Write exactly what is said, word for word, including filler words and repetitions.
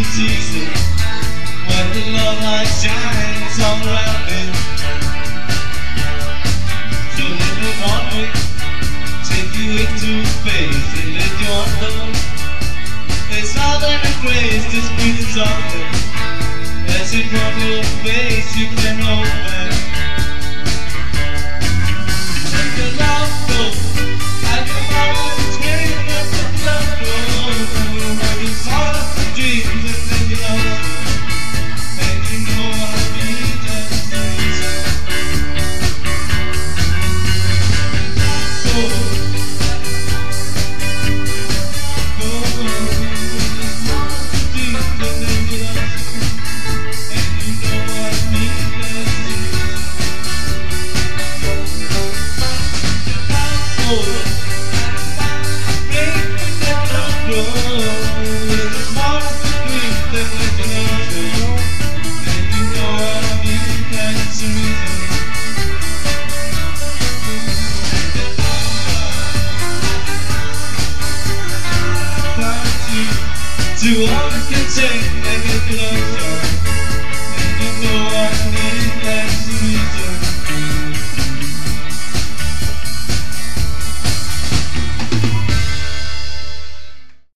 season when the love light shines all around me. So let me one way take you into space and let you unknown. It's all in a grace, just breathe softly as it from your face you can open. Let the love go, I can always hear that the love goes.